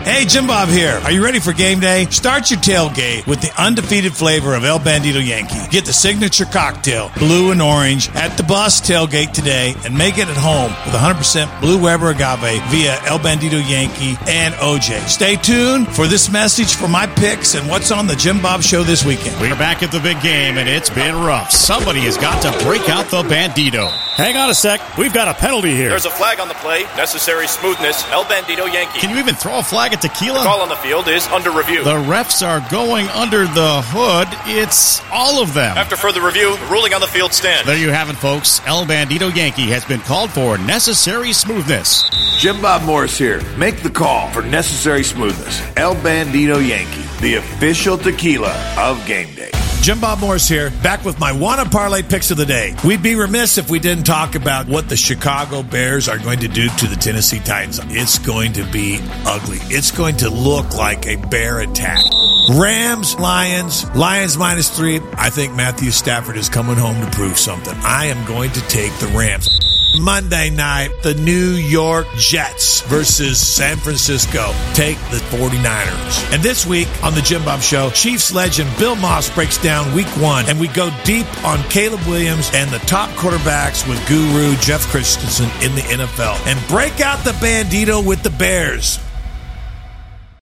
Hey, Jim Bob here. Are you ready for game day? Start your tailgate with the undefeated flavor of El Bandito Yankee. Get the signature cocktail, blue and orange, at the bus tailgate today and make it at home with 100% Blue Weber agave via El Bandito Yankee and OJ. Stay tuned for this message for my picks and what's on the Jim Bob Show this weekend. We're back at the big game, and it's been rough. Somebody has got to break out the Bandito. Hang on a sec. We've got a penalty here. There's a flag on the play. Necessary smoothness. El Bandito Yankee. Can you even throw a flag at tequila? The call on the field is under review. The refs are going under the hood. It's all of them. After further review, the ruling on the field stands. There you have it, folks. El Bandito Yankee has been called for necessary smoothness. Jim Bob Morris here. Make the call for necessary smoothness. El Bandito Yankee, the official tequila of game day. Jim Bob Morris here, back with my Wanna Parlay picks of the day. We'd be remiss if we didn't talk about what the Chicago Bears are going to do to the Tennessee Titans. It's going to be ugly. It's going to look like a bear attack. Rams, Lions -3. I think Matthew Stafford is coming home to prove something. I am going to take the Rams. Monday night, the New York Jets versus San Francisco take the 49ers. And this week on the Jim Bob Show, Chiefs legend Bill Moss breaks down week 1, and we go deep on Caleb Williams and the top quarterbacks with guru Jeff Christensen in the NFL, and break out the Bandito with the Bears.